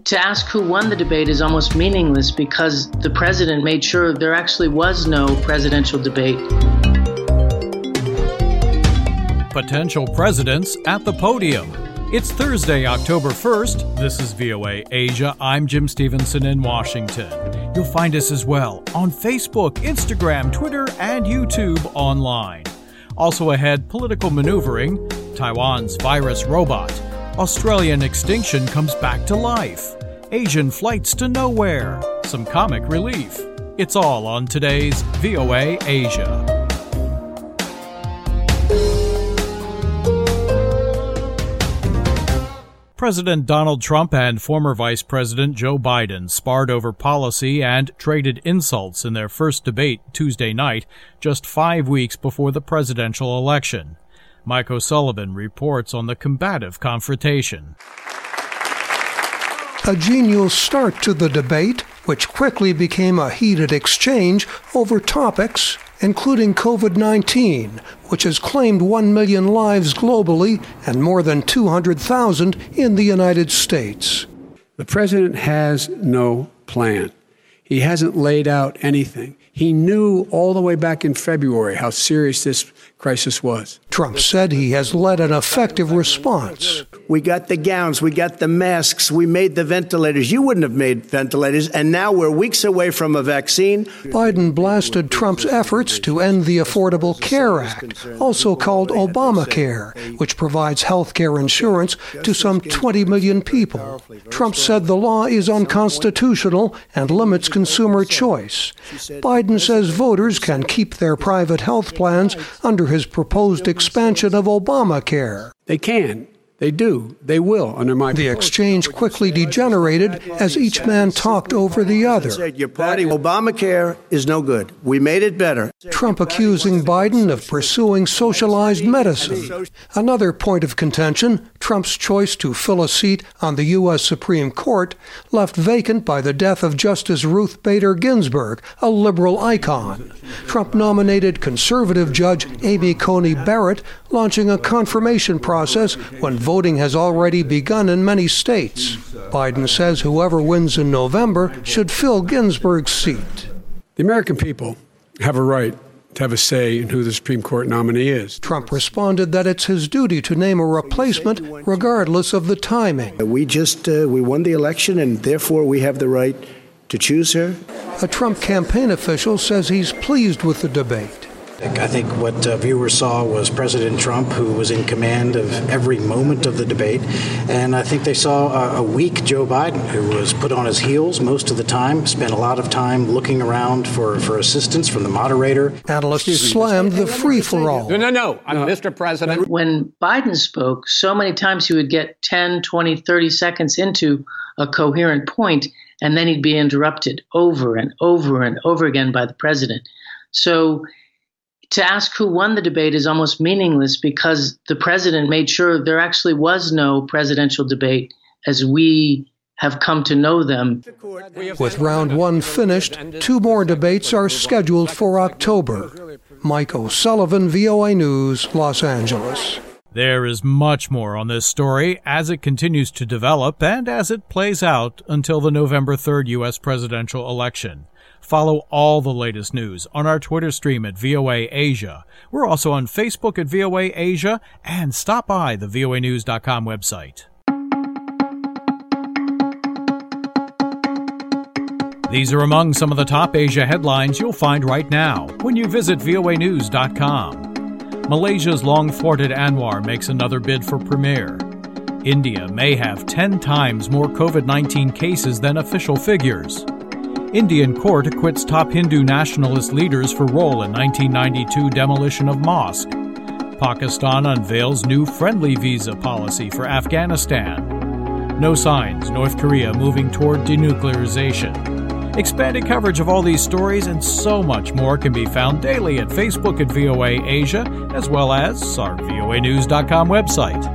To ask who won the debate is almost meaningless because the president made sure there actually was no presidential debate. Potential presidents at the podium. It's Thursday, October 1st. This is VOA Asia. I'm Jim Stevenson in Washington. You'll find us as well on Facebook, Instagram, Twitter, and YouTube online. Also ahead, political maneuvering, Taiwan's virus robot, Australian extinction comes back to life, Asian flights to nowhere, some comic relief. It's all on today's VOA Asia. President Donald Trump and former Vice President Joe Biden sparred over policy and traded insults in their first debate Tuesday night, just 5 weeks before the presidential election. Mike O'Sullivan reports on the combative confrontation. A genial start to the debate, which quickly became a heated exchange over topics including COVID-19, which has claimed 1 million lives globally and more than 200,000 in the United States. The president has no plan. He hasn't laid out anything. He knew all the way back in February how serious this crisis was. Trump said he has led an effective response. We got the gowns, we got the masks, we made the ventilators. You wouldn't have made ventilators, and now we're weeks away from a vaccine. Biden blasted Trump's efforts to end the Affordable Care Act, also called Obamacare, which provides health care insurance to some 20 million people. Trump said the law is unconstitutional and limits consumer choice. Biden says voters can keep their private health plans under his proposed expansion of Obamacare. They can. They do. They will under my The exchange quickly degenerated as each man talked over the other. Your party, Obamacare is no good. We made it better. Trump accusing Biden of pursuing socialized medicine. Another point of contention, Trump's choice to fill a seat on the U.S. Supreme Court, left vacant by the death of Justice Ruth Bader Ginsburg, a liberal icon. Trump nominated conservative Judge Amy Coney Barrett, launching a confirmation process when voting has already begun in many states. Biden says whoever wins in November should fill Ginsburg's seat. The American people have a right to have a say in who the Supreme Court nominee is. Trump responded that it's his duty to name a replacement regardless of the timing. We won the election, and therefore we have the right to choose her. A Trump campaign official says he's pleased with the debate. I think what viewers saw was President Trump, who was in command of every moment of the debate. And I think they saw a weak Joe Biden, who was put on his heels most of the time, spent a lot of time looking around for assistance from the moderator. Analysts slammed the free-for-all. No, Mr. President. When Biden spoke, so many times he would get 10, 20, 30 seconds into a coherent point, and then he'd be interrupted over and over and over again by the president. So to ask who won the debate is almost meaningless because the president made sure there actually was no presidential debate as we have come to know them. With round one finished, 2 more debates are scheduled for October. Mike O'Sullivan, VOA News, Los Angeles. There is much more on this story as it continues to develop and as it plays out until the November 3rd U.S. presidential election. Follow all the latest news on our Twitter stream at VOA Asia. We're also on Facebook at VOA Asia, and stop by the voanews.com website. These are among some of the top Asia headlines you'll find right now when you visit voanews.com. Malaysia's long-thwarted Anwar makes another bid for premier. India may have 10 times more COVID-19 cases than official figures. Indian court acquits top Hindu nationalist leaders for role in 1992 demolition of mosque. Pakistan unveils new friendly visa policy for Afghanistan. No signs North Korea moving toward denuclearization. Expanded coverage of all these stories and so much more can be found daily at Facebook at VOA Asia, as well as our voanews.com website.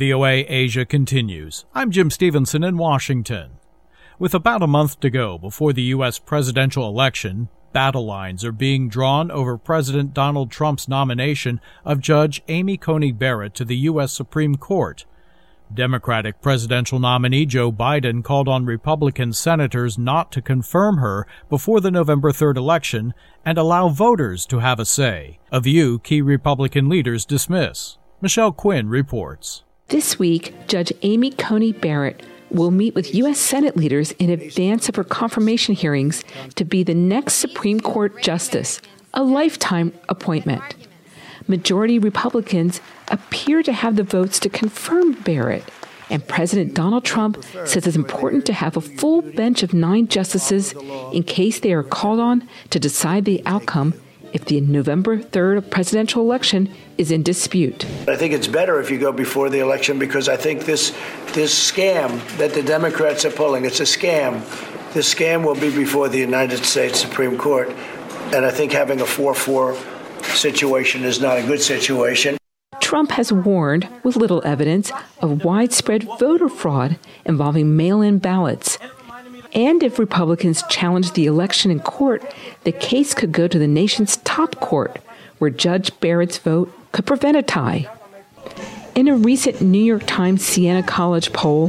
VOA Asia continues. I'm Jim Stevenson in Washington. With about a month to go before the U.S. presidential election, battle lines are being drawn over President Donald Trump's nomination of Judge Amy Coney Barrett to the U.S. Supreme Court. Democratic presidential nominee Joe Biden called on Republican senators not to confirm her before the November 3rd election and allow voters to have a say, a view key Republican leaders dismiss. Michelle Quinn reports. This week, Judge Amy Coney Barrett will meet with U.S. Senate leaders in advance of her confirmation hearings to be the next Supreme Court justice, a lifetime appointment. Majority Republicans appear to have the votes to confirm Barrett, and President Donald Trump says it's important to have a full bench of 9 justices in case they are called on to decide the outcome if the November 3rd presidential election is in dispute. I think it's better if you go before the election because I think this scam that the Democrats are pulling, it's a scam. This scam will be before the United States Supreme Court. And I think having a 4-4 situation is not a good situation. Trump has warned, with little evidence, of widespread voter fraud involving mail-in ballots. And if Republicans challenge the election in court, the case could go to the nation's top court, where Judge Barrett's vote could prevent a tie. In a recent New York Times Siena College poll,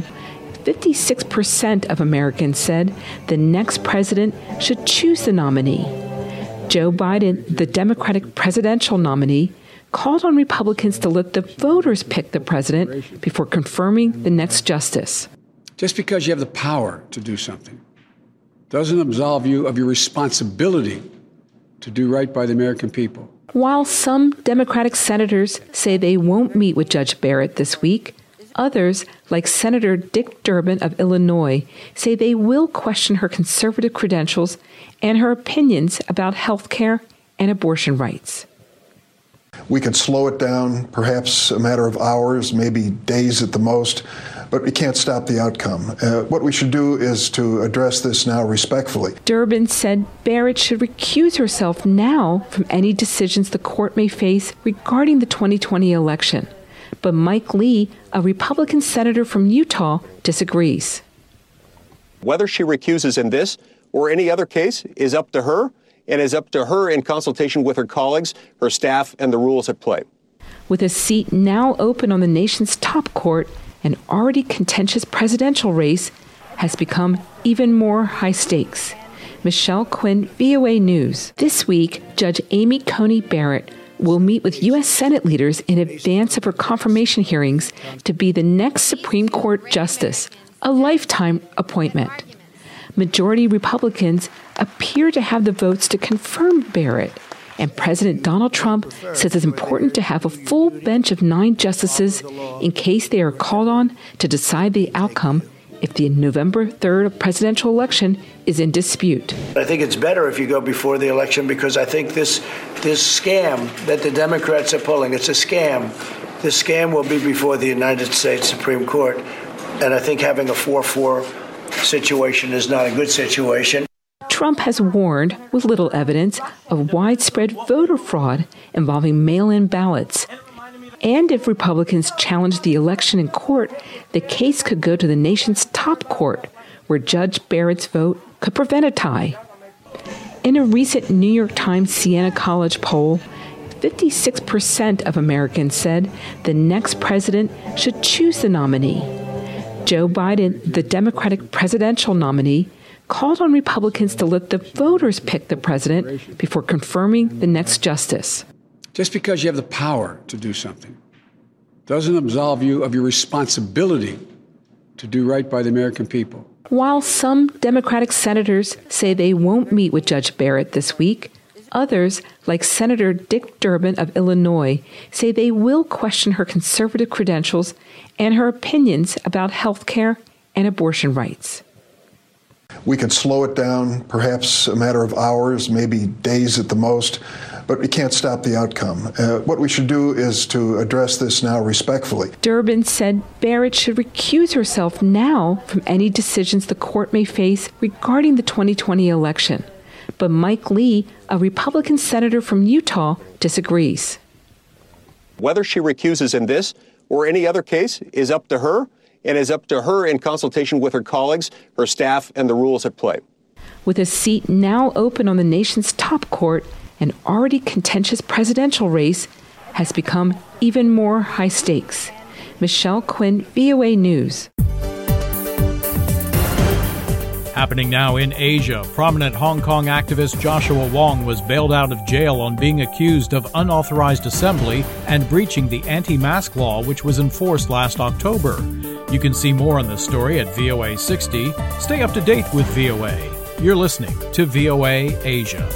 56% of Americans said the next president should choose the nominee. Joe Biden, the Democratic presidential nominee, called on Republicans to let the voters pick the president before confirming the next justice. Just because you have the power to do something doesn't absolve you of your responsibility to do right by the American people. While some Democratic senators say they won't meet with Judge Barrett this week, others, like Senator Dick Durbin of Illinois, say they will question her conservative credentials and her opinions about health care and abortion rights. We could slow it down, perhaps a matter of hours, maybe days at the most, but we can't stop the outcome. What we should do is to address this now respectfully. Durbin said Barrett should recuse herself now from any decisions the court may face regarding the 2020 election. But Mike Lee, a Republican senator from Utah, disagrees. Whether she recuses in this or any other case is up to her, and is up to her in consultation with her colleagues, her staff, and the rules at play. With a seat now open on the nation's top court, an already contentious presidential race has become even more high stakes. Michelle Quinn, VOA News. This week, Judge Amy Coney Barrett will meet with U.S. Senate leaders in advance of her confirmation hearings to be the next Supreme Court justice, a lifetime appointment. Majority Republicans appear to have the votes to confirm Barrett, and President Donald Trump says it's important to have a full bench of 9 justices in case they are called on to decide the outcome if the November 3rd presidential election is in dispute. I think it's better if you go before the election because I think this scam that the Democrats are pulling, it's a scam. This scam will be before the United States Supreme Court. And I think having a 4-4 situation is not a good situation. Trump has warned, with little evidence, of widespread voter fraud involving mail-in ballots. And if Republicans challenge the election in court, the case could go to the nation's top court, where Judge Barrett's vote could prevent a tie. In a recent New York Times Siena College poll, 56% of Americans said the next president should choose the nominee. Joe Biden, the Democratic presidential nominee, called on Republicans to let the voters pick the president before confirming the next justice. Just because you have the power to do something doesn't absolve you of your responsibility to do right by the American people. While some Democratic senators say they won't meet with Judge Barrett this week, others, like Senator Dick Durbin of Illinois, say they will question her conservative credentials and her opinions about health care and abortion rights. We could slow it down, perhaps a matter of hours, maybe days at the most, but we can't stop the outcome. What we should do is to address this now respectfully. Durbin said Barrett should recuse herself now from any decisions the court may face regarding the 2020 election. But Mike Lee, a Republican senator from Utah, disagrees. Whether she recuses in this or any other case is up to her and is up to her in consultation with her colleagues, her staff, and the rules at play. With a seat now open on the nation's top court, an already contentious presidential race has become even more high stakes. Michelle Quinn, VOA News. Happening now in Asia, prominent Hong Kong activist Joshua Wong was bailed out of jail on being accused of unauthorized assembly and breaching the anti-mask law, which was enforced last October. You can see more on this story at VOA 60. Stay up to date with VOA. You're listening to VOA Asia.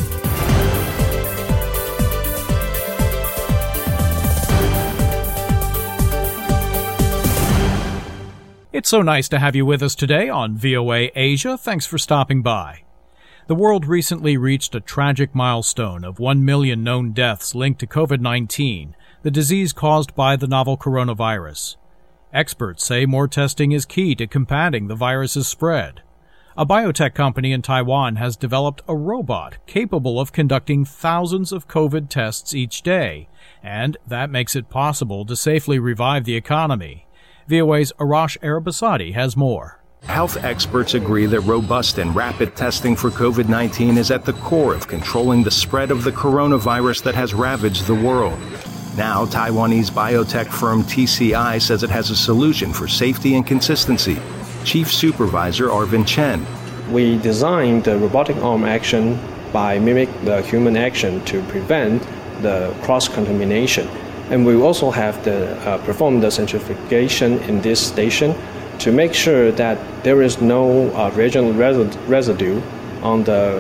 It's so nice to have you with us today on VOA Asia. Thanks for stopping by. The world recently reached a tragic milestone of 1 million known deaths linked to COVID-19, the disease caused by the novel coronavirus. Experts say more testing is key to combating the virus's spread. A biotech company in Taiwan has developed a robot capable of conducting thousands of COVID tests each day, and that makes it possible to safely revive the economy. VOA's Arash Arabasadi has more. Health experts agree that robust and rapid testing for COVID-19 is at the core of controlling the spread of the coronavirus that has ravaged the world. Now, Taiwanese biotech firm TCI says it has a solution for safety and consistency. Chief Supervisor Arvin Chen. We designed the robotic arm action by mimic the human action to prevent the cross-contamination. And we also have perform the centrifugation in this station to make sure that there is no reagent residue on the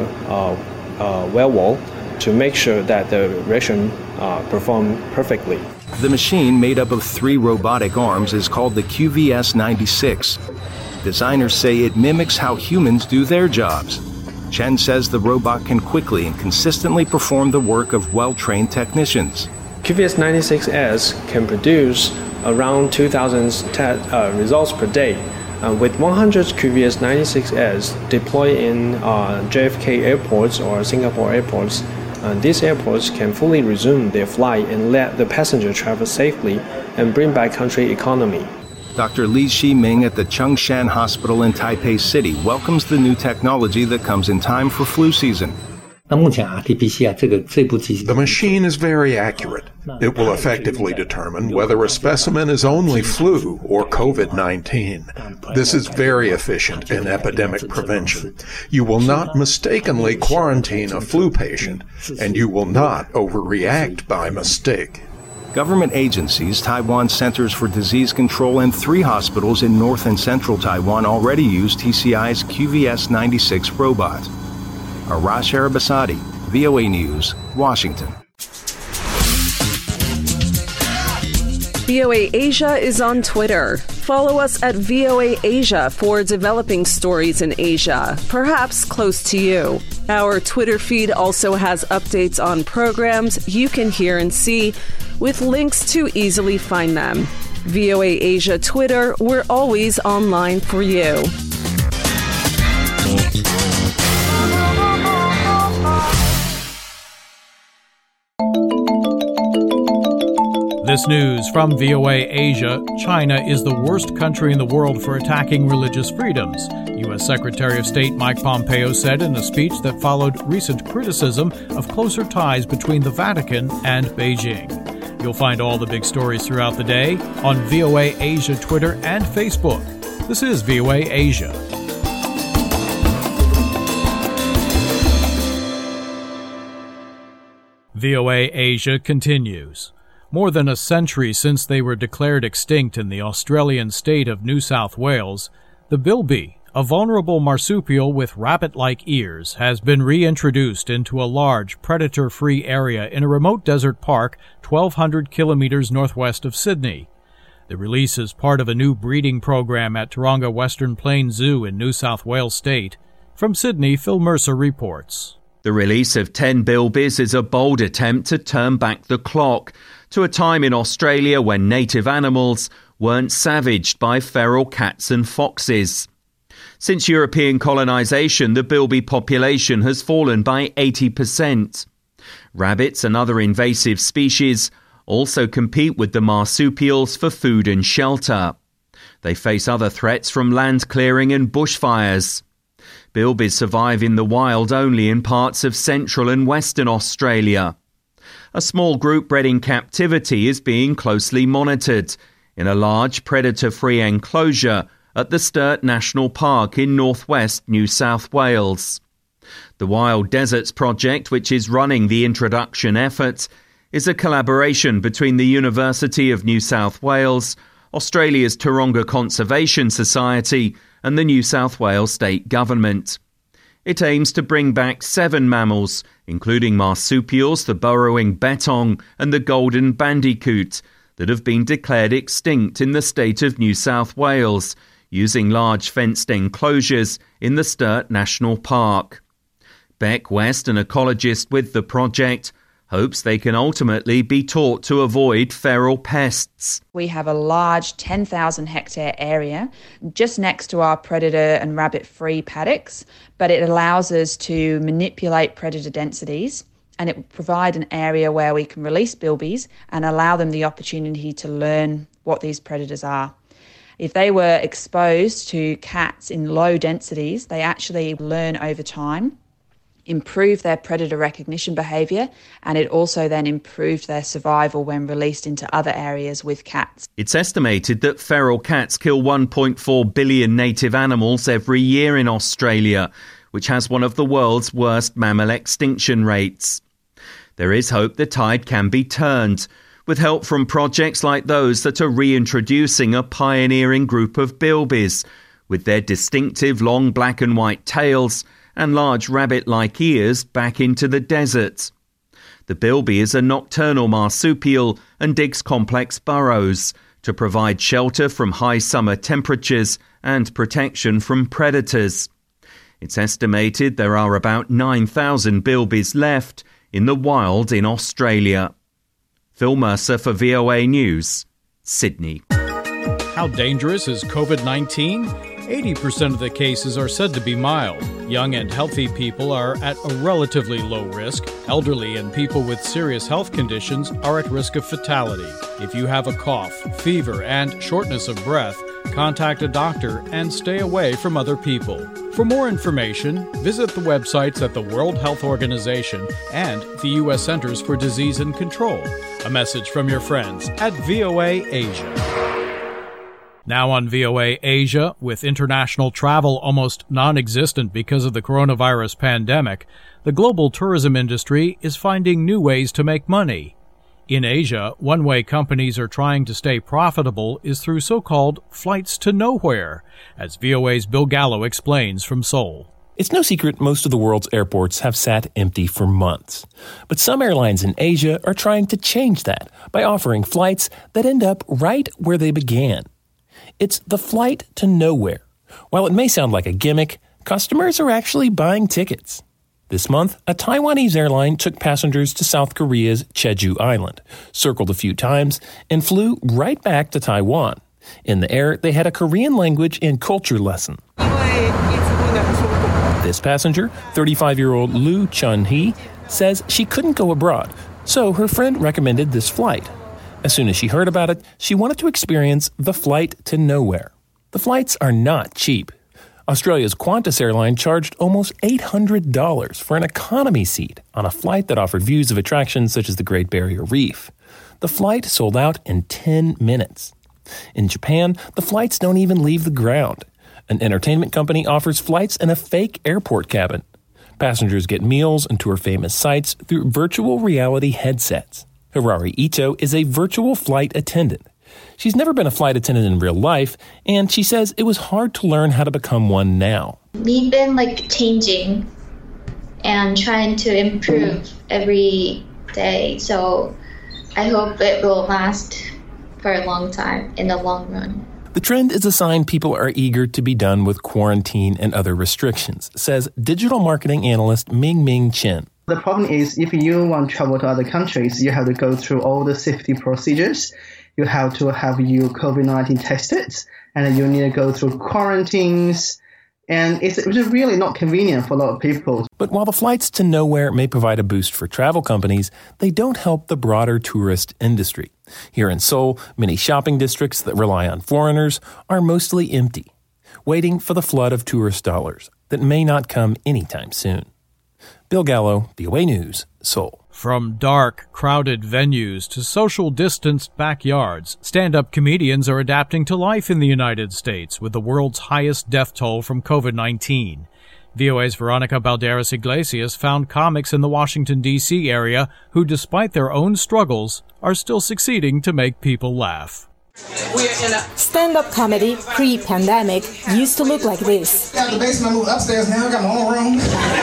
well wall to make sure that the reaction perform perfectly. The machine, made up of 3 robotic arms, is called the QVS-96. Designers say it mimics how humans do their jobs. Chen says the robot can quickly and consistently perform the work of well-trained technicians. QVS-96S can produce around 2,000 results per day. With 100 QVS-96S deployed in JFK airports or Singapore airports, these airports can fully resume their flight and let the passenger travel safely and bring back country economy. Dr. Li Shiming at the Chongshan Hospital in Taipei City welcomes the new technology that comes in time for flu season. The machine is very accurate. It will effectively determine whether a specimen is only flu or COVID-19. This is very efficient in epidemic prevention. You will not mistakenly quarantine a flu patient, and you will not overreact by mistake. Government agencies, Taiwan Centers for Disease Control, and 3 hospitals in north and central Taiwan already use TCI's QVS-96 robot. Arash Arabasadi, VOA News, Washington. VOA Asia is on Twitter. Follow us at VOA Asia for developing stories in Asia, perhaps close to you. Our Twitter feed also has updates on programs you can hear and see, with links to easily find them. VOA Asia Twitter, we're always online for you. This news from VOA Asia. China is the worst country in the world for attacking religious freedoms, U.S. Secretary of State Mike Pompeo said in a speech that followed recent criticism of closer ties between the Vatican and Beijing. You'll find all the big stories throughout the day on VOA Asia Twitter and Facebook. This is VOA Asia. VOA Asia continues. More than a century since they were declared extinct in the Australian state of New South Wales, the bilby, a vulnerable marsupial with rabbit-like ears, has been reintroduced into a large, predator-free area in a remote desert park 1,200 kilometers northwest of Sydney. The release is part of a new breeding program at Taronga Western Plains Zoo in New South Wales State. From Sydney, Phil Mercer reports. The release of 10 bilbies is a bold attempt to turn back the clock to a time in Australia when native animals weren't savaged by feral cats and foxes. Since European colonisation, the bilby population has fallen by 80%. Rabbits and other invasive species also compete with the marsupials for food and shelter. They face other threats from land clearing and bushfires. Bilbies survive in the wild only in parts of central and western Australia. A small group bred in captivity is being closely monitored in a large predator-free enclosure at the Sturt National Park in northwest New South Wales. The Wild Deserts Project, which is running the introduction effort, is a collaboration between the University of New South Wales, Australia's Taronga Conservation Society and the New South Wales State Government. It aims to bring back 7 mammals, including marsupials, the burrowing bettong and the golden bandicoot, that have been declared extinct in the state of New South Wales, using large fenced enclosures in the Sturt National Park. Beck West, an ecologist with the project, hopes they can ultimately be taught to avoid feral pests. We have a large 10,000 hectare area just next to our predator and rabbit-free paddocks, but it allows us to manipulate predator densities, and it will provide an area where we can release bilbies and allow them the opportunity to learn what these predators are. If they were exposed to cats in low densities, they actually learn over time, improve their predator recognition behaviour, and it also then improved their survival when released into other areas with cats. It's estimated that feral cats kill 1.4 billion native animals every year in Australia, which has one of the world's worst mammal extinction rates. There is hope the tide can be turned, with help from projects like those that are reintroducing a pioneering group of bilbies, with their distinctive long black and white tails and large rabbit-like ears back into the desert. The bilby is a nocturnal marsupial and digs complex burrows to provide shelter from high summer temperatures and protection from predators. It's estimated there are about 9,000 bilbies left in the wild in Australia. Phil Mercer for VOA News, Sydney. How dangerous is COVID-19? 80% of the cases are said to be mild. Young and healthy people are at a relatively low risk. Elderly and people with serious health conditions are at risk of fatality. If you have a cough, fever, and shortness of breath, contact a doctor and stay away from other people. For more information, visit the websites at the World Health Organization and the U.S. Centers for Disease and Control. A message from your friends at VOA Asia. Now on VOA Asia, with international travel almost non-existent because of the coronavirus pandemic, the global tourism industry is finding new ways to make money. In Asia, one way companies are trying to stay profitable is through so-called flights to nowhere, as VOA's Bill Gallo explains from Seoul. It's no secret most of the world's airports have sat empty for months. But some airlines in Asia are trying to change that by offering flights that end up right where they began. It's the flight to nowhere. While it may sound like a gimmick, customers are actually buying tickets. This month, a Taiwanese airline took passengers to South Korea's Jeju Island, circled a few times, and flew right back to Taiwan. In the air, they had a Korean language and culture lesson. This passenger, 35-year-old Lu Chun-hee, says she couldn't go abroad, so her friend recommended this flight. As soon as she heard about it, she wanted to experience the flight to nowhere. The flights are not cheap. Australia's Qantas airline charged almost $800 for an economy seat on a flight that offered views of attractions such as the Great Barrier Reef. The flight sold out in 10 minutes. In Japan, the flights don't even leave the ground. An entertainment company offers flights in a fake airport cabin. Passengers get meals and tour famous sites through virtual reality headsets. Hirari Ito is a virtual flight attendant. She's never been a flight attendant in real life, and she says it was hard to learn how to become one now. We've been changing and trying to improve every day, so I hope it will last for a long time in the long run. The trend is a sign people are eager to be done with quarantine and other restrictions, says digital marketing analyst Ming Chen. The problem is if you want to travel to other countries, you have to go through all the safety procedures. You have to have your COVID-19 tested, and you need to go through quarantines. And it's really not convenient for a lot of people. But while the flights to nowhere may provide a boost for travel companies, they don't help the broader tourist industry. Here in Seoul, many shopping districts that rely on foreigners are mostly empty, waiting for the flood of tourist dollars that may not come anytime soon. Bill Gallo, VOA News, Seoul. From dark, crowded venues to social distanced backyards, stand-up comedians are adapting to life in the United States with the world's highest death toll from COVID-19. VOA's Veronica Balderas Iglesias found comics in the Washington, D.C. area who, despite their own struggles, are still succeeding to make people laugh. Stand-up comedy pre-pandemic used to look like this. Got the basement, moved upstairs, now I got my own room.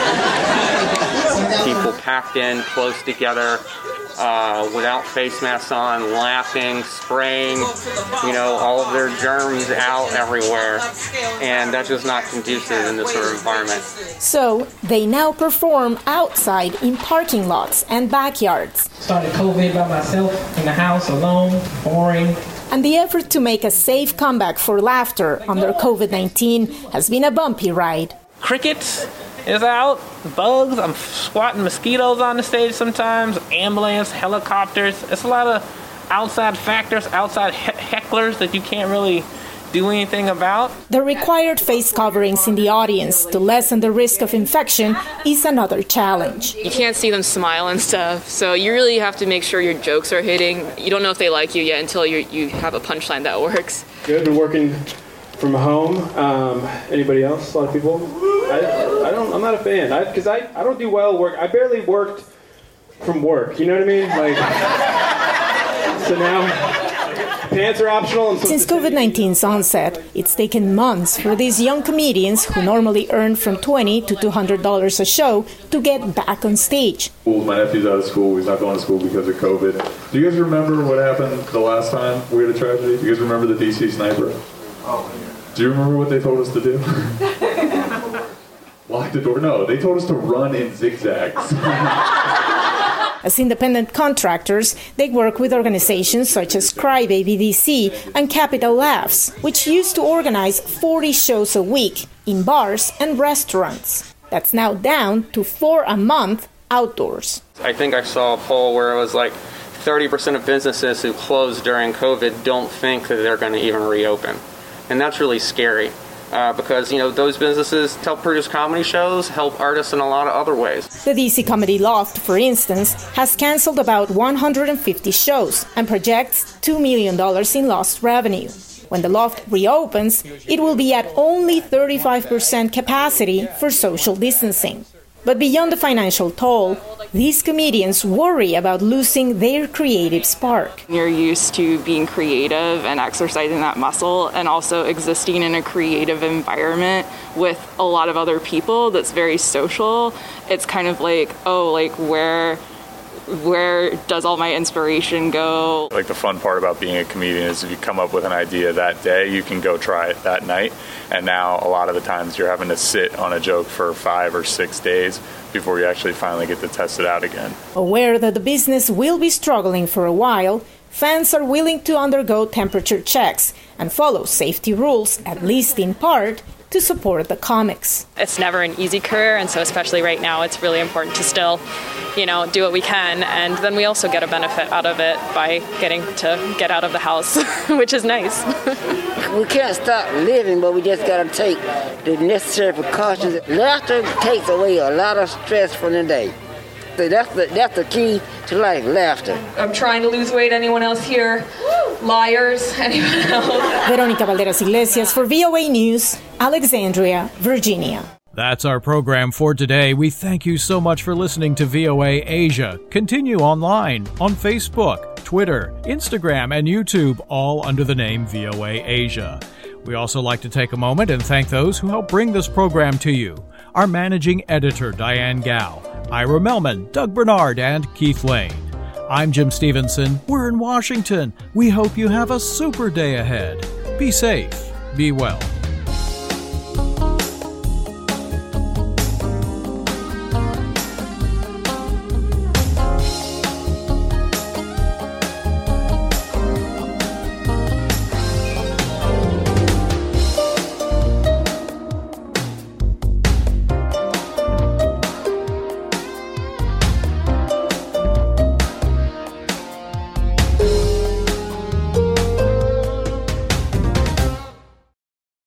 People packed in, close together, without face masks on, laughing, spraying, all of their germs out everywhere. And that's just not conducive in this sort of environment. So they now perform outside in parking lots and backyards. Started COVID by myself in the house alone, boring. And the effort to make a safe comeback for laughter under COVID-19 has been a bumpy ride. Crickets is out, bugs, I'm squatting mosquitoes on the stage sometimes, ambulance, helicopters. It's a lot of outside factors, outside hecklers that you can't really do anything about. The required face coverings in the audience to lessen the risk of infection is another challenge. You can't see them smile and stuff, so you really have to make sure your jokes are hitting. You don't know if they like you yet until you have a punchline that works. Good, been working from home. Anybody else? A lot of people? I'm not a fan, because I don't do well work. I barely worked from work, you know what I mean? So now pants are optional. Since COVID-19's onset, it's taken months for these young comedians who normally earn from $20 to $200 a show to get back on stage. My nephew's out of school. He's not going to school because of COVID. Do you guys remember what happened the last time we had a tragedy? Do you guys remember the DC sniper? Do you remember what they told us to do? Lock the door? No, they told us to run in zigzags. As independent contractors, they work with organizations such as Crybaby DC and Capital Laughs, which used to organize 40 shows a week in bars and restaurants. That's now down to 4 a month outdoors. I think I saw a poll where it was like 30% of businesses who closed during COVID don't think that they're going to even reopen. And that's really scary. Because, those businesses help produce comedy shows, help artists in a lot of other ways. The DC Comedy Loft, for instance, has canceled about 150 shows and projects $2 million in lost revenue. When the Loft reopens, it will be at only 35% capacity for social distancing. But beyond the financial toll, these comedians worry about losing their creative spark. You're used to being creative and exercising that muscle and also existing in a creative environment with a lot of other people that's very social. It's kind of like, where does all my inspiration go? Like the fun part about being a comedian is if you come up with an idea that day, you can go try it that night. And now a lot of the times you're having to sit on a joke for 5 or 6 days before you actually finally get to test it out again. Aware that the business will be struggling for a while, fans are willing to undergo temperature checks and follow safety rules, at least in part, to support the comics. It's never an easy career, and so especially right now, it's really important to still, do what we can. And then we also get a benefit out of it by getting to get out of the house, which is nice. We can't stop living, but we just got to take the necessary precautions. Laughter takes away a lot of stress from the day. So that's the key to life, laughter. I'm trying to lose weight. Anyone else here? Liars? Anyone else? Veronica Balderas Iglesias for VOA News, Alexandria, Virginia. That's our program for today. We thank you so much for listening to VOA Asia. Continue online on Facebook, Twitter, Instagram, and YouTube, all under the name VOA Asia. We also like to take a moment and thank those who help bring this program to you. Our managing editor, Diane Gao, Ira Melman, Doug Bernard, and Keith Lane. I'm Jim Stevenson. We're in Washington. We hope you have a super day ahead. Be safe. Be well.